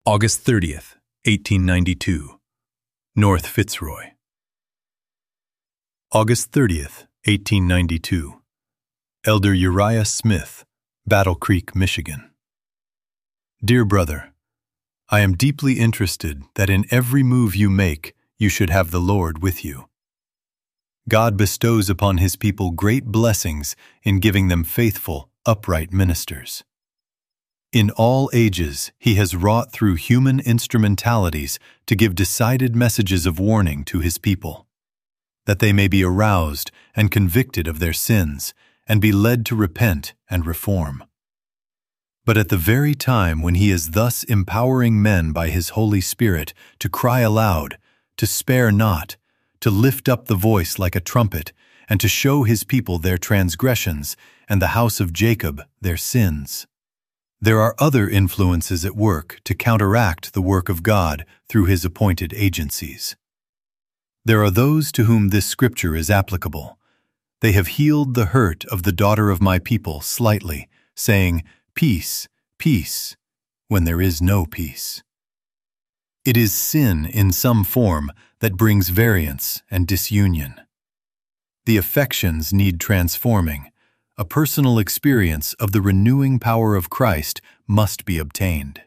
August 30th, 1892, North Fitzroy. August 30th, 1892, Elder Uriah Smith, Battle Creek, Michigan. Dear brother, I am deeply interested that in every move you make, you should have the Lord with you. God bestows upon His people great blessings in giving them faithful, upright ministers. In all ages, He has wrought through human instrumentalities to give decided messages of warning to His people, that they may be aroused and convicted of their sins and be led to repent and reform. But at the very time when He is thus empowering men by His Holy Spirit to cry aloud, to spare not, to lift up the voice like a trumpet, and to show His people their transgressions and the house of Jacob their sins, there are other influences at work to counteract the work of God through His appointed agencies. There are those to whom this scripture is applicable. They have healed the hurt of the daughter of my people slightly, saying, "Peace, peace," when there is no peace. It is sin in some form that brings variance and disunion. The affections need transforming. A personal experience of the renewing power of Christ must be obtained.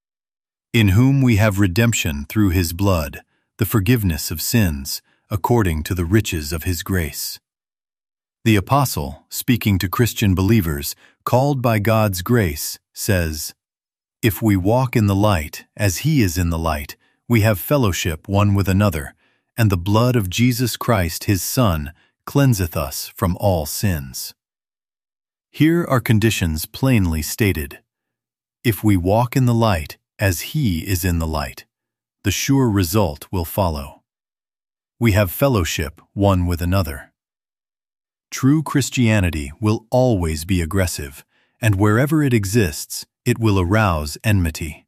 In whom we have redemption through His blood, the forgiveness of sins, according to the riches of His grace. The Apostle, speaking to Christian believers, called by God's grace, says, "If we walk in the light, as He is in the light, we have fellowship one with another, and the blood of Jesus Christ His Son cleanseth us from all sins." Here are conditions plainly stated. If we walk in the light, as He is in the light, the sure result will follow. We have fellowship one with another. True Christianity will always be aggressive, and wherever it exists, it will arouse enmity.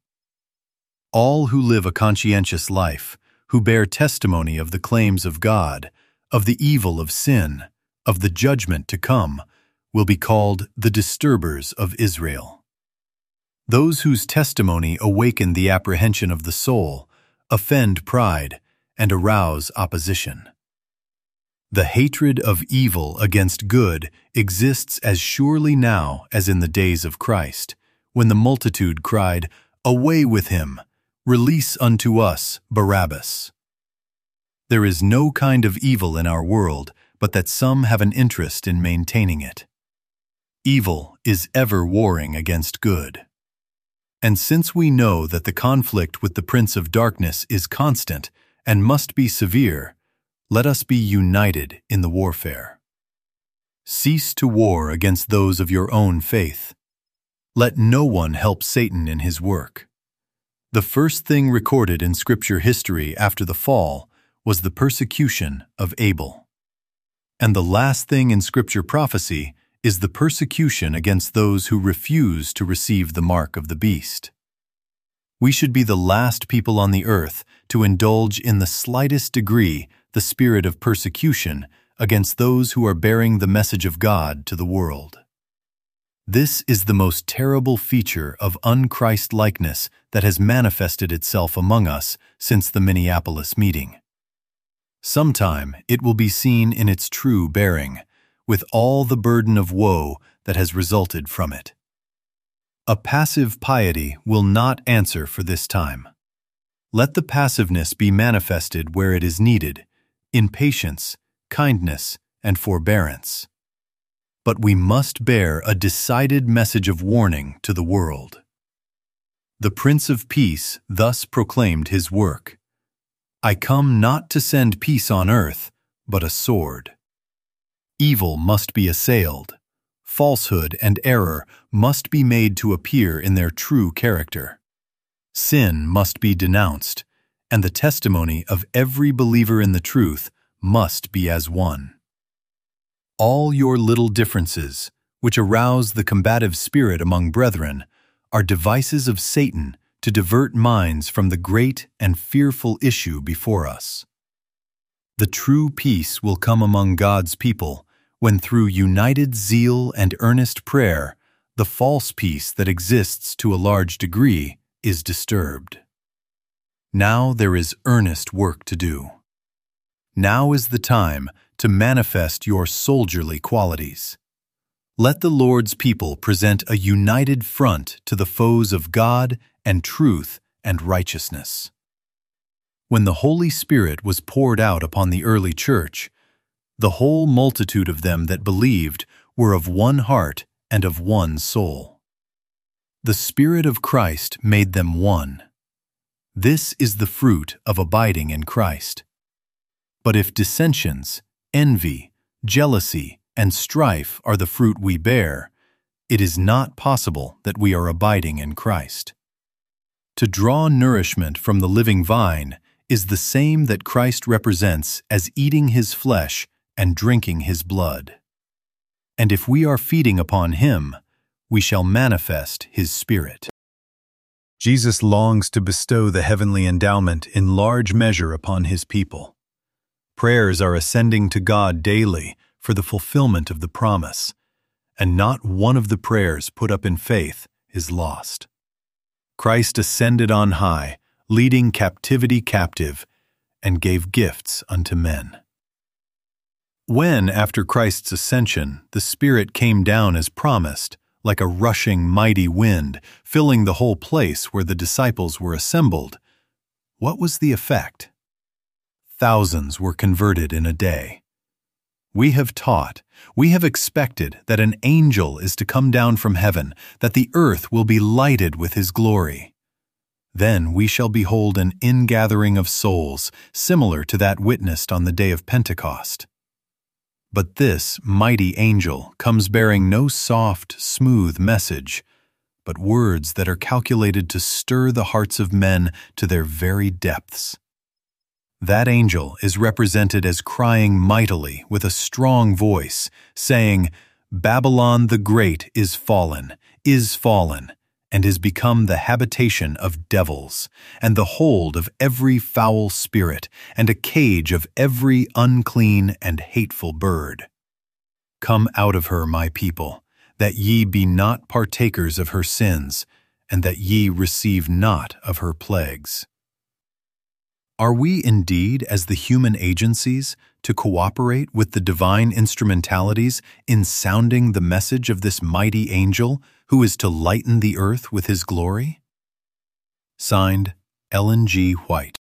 All who live a conscientious life, who bear testimony of the claims of God, of the evil of sin, of the judgment to come, will be called the disturbers of Israel. Those whose testimony awaken the apprehension of the soul, offend pride, and arouse opposition. The hatred of evil against good exists as surely now as in the days of Christ, when the multitude cried, "Away with him! Release unto us Barabbas!" There is no kind of evil in our world, but that some have an interest in maintaining it. Evil is ever warring against good. And since we know that the conflict with the Prince of Darkness is constant and must be severe, let us be united in the warfare. Cease to war against those of your own faith. Let no one help Satan in his work. The first thing recorded in Scripture history after the fall was the persecution of Abel. And the last thing in Scripture prophecy is the persecution against those who refuse to receive the mark of the beast. We should be the last people on the earth to indulge in the slightest degree the spirit of persecution against those who are bearing the message of God to the world. This is the most terrible feature of un-Christ-likeness that has manifested itself among us since the Minneapolis meeting. Sometime it will be seen in its true bearing, with all the burden of woe that has resulted from it. A passive piety will not answer for this time. Let the passiveness be manifested where it is needed, in patience, kindness, and forbearance. But we must bear a decided message of warning to the world. The Prince of Peace thus proclaimed His work, "I come not to send peace on earth, but a sword." Evil must be assailed. Falsehood and error must be made to appear in their true character. Sin must be denounced, and the testimony of every believer in the truth must be as one. All your little differences, which arouse the combative spirit among brethren, are devices of Satan to divert minds from the great and fearful issue before us. The true peace will come among God's people when through united zeal and earnest prayer, the false peace that exists to a large degree is disturbed. Now there is earnest work to do. Now is the time to manifest your soldierly qualities. Let the Lord's people present a united front to the foes of God and truth and righteousness. When the Holy Spirit was poured out upon the early church, the whole multitude of them that believed were of one heart and of one soul. The Spirit of Christ made them one. This is the fruit of abiding in Christ. But if dissensions, envy, jealousy, and strife are the fruit we bear, it is not possible that we are abiding in Christ. To draw nourishment from the living vine is the same that Christ represents as eating his flesh and drinking his blood. And if we are feeding upon him, we shall manifest his Spirit. Jesus longs to bestow the heavenly endowment in large measure upon his people. Prayers are ascending to God daily for the fulfillment of the promise, and not one of the prayers put up in faith is lost. Christ ascended on high, leading captivity captive, and gave gifts unto men. When, after Christ's ascension, the Spirit came down as promised, like a rushing mighty wind, filling the whole place where the disciples were assembled, what was the effect? Thousands were converted in a day. We have taught, we have expected that an angel is to come down from heaven, that the earth will be lighted with his glory. Then we shall behold an ingathering of souls, similar to that witnessed on the day of Pentecost. But this mighty angel comes bearing no soft, smooth message, but words that are calculated to stir the hearts of men to their very depths. That angel is represented as crying mightily with a strong voice, saying, "Babylon the Great is fallen, and is become the habitation of devils, and the hold of every foul spirit, and a cage of every unclean and hateful bird. Come out of her, my people, that ye be not partakers of her sins, and that ye receive not of her plagues." Are we indeed, as the human agencies, to cooperate with the divine instrumentalities in sounding the message of this mighty angel who is to lighten the earth with his glory? Signed, Ellen G. White.